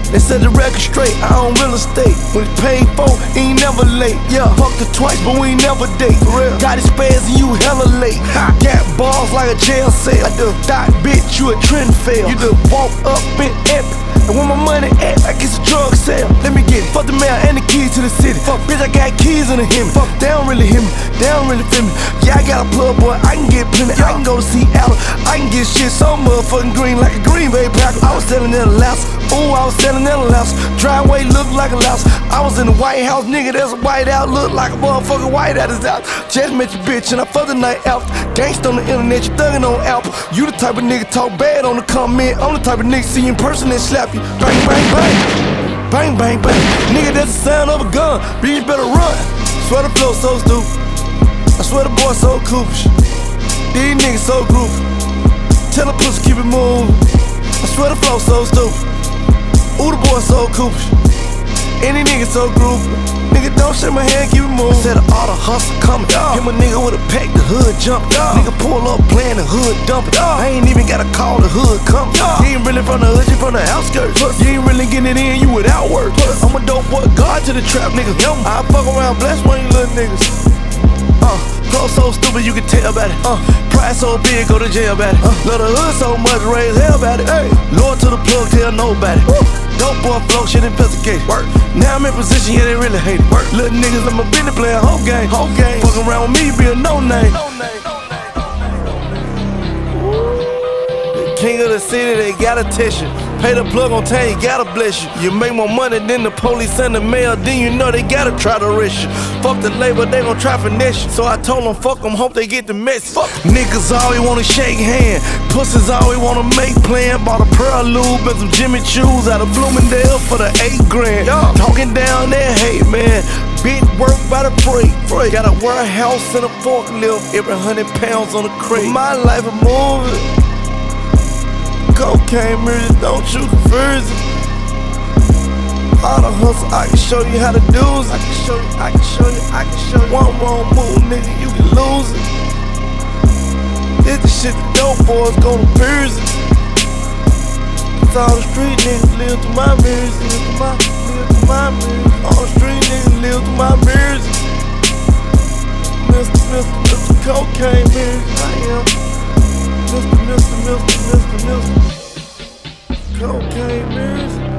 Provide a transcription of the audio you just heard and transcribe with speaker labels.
Speaker 1: They said the record straight, I own real estate. When it's paid for, he ain't never late. Yeah, fucked her twice, but we ain't never date. For real. Got his spaz and you hella late. Got balls like a jail cell. I done thought, bitch, you a trend fail. You done walk up in epic. And when my money at, I get a drug sale. Let me get it. Fuck the mail and the keys to the city. Fuck, bitch, I got keys in the Hemi. Fuck, they don't really hear me. They don't really feel me. Yeah, I got a plug, boy, I can get plenty. I can go to Seattle. I can get shit so motherfucking green like a Green Bay Packer. I was selling in a louse. Ooh, I was selling in a louse. Driveway looked like a louse. I was in the White House, nigga, that's a white out. Look like a motherfucking white out is out. Just met your bitch and I fucked the night out. Gangsta on the internet, you thuggin' on Apple. You the type of nigga talk bad on the comment. I'm the type of nigga see you in person and slap you. Bang, bang, bang. Bang, bang, bang. Nigga, that's the sound of a gun. Bitch, better run. Swear the flow so stupid. I swear the boy so coopish. These niggas so groovy. Tell the pussy keep it moving. I swear the flow so stupid. Ooh, the boy so coopish. Any nigga so groovy. Nigga, don't shake my hand, keep it moving. Said all the hustle coming. Him a nigga with a pack, the hood jump. Nigga pull up, playing the hood dump it. I ain't even gotta call the hood come. You ain't really from the hood, you from the outskirts. You ain't really getting it in, you without work. I'm a dope boy, guard to the trap, nigga. I fuck around, bless one of you little niggas. Flow so stupid, you can tell about it. Pride so big, go to jail about it. Love the hood so much, raise hell about it. Lord to the plug, tell nobody. Dope boy flow, shit investigated. Now I'm in position, yeah, they really hate it. Little niggas, I'm a business player, whole game. Fucking around with me, be a no name. King of the city, they gotta test you. Pay the plug on time, you gotta bless you. You make more money than the police and the mail, then you know they gotta try to arrest you. Fuck the label, they gon' try finesse you. So I told them, fuck them, hope they get the message. Fuck. Niggas always wanna shake hand. Pussies always wanna make plan. Bought a pearl lube and some Jimmy Choos out of Bloomingdale for the 8 grand. Talking down that hate, man. Big work by the freight. Got a warehouse and a forklift. Every 100 pounds on the crate. My life a movie. Cocaine mirrors, don't you confuse it. All the hustle, I can show you how to do it. I can show you. One wrong move, nigga, you can lose it. This the shit the dope boys gon' abuse it. It's all the street niggas live through my mirrors, live through my mirrors. All the street niggas live through my mirrors. Mr. Cocaine mirrors, I am. Mr. Cocaine mirrors.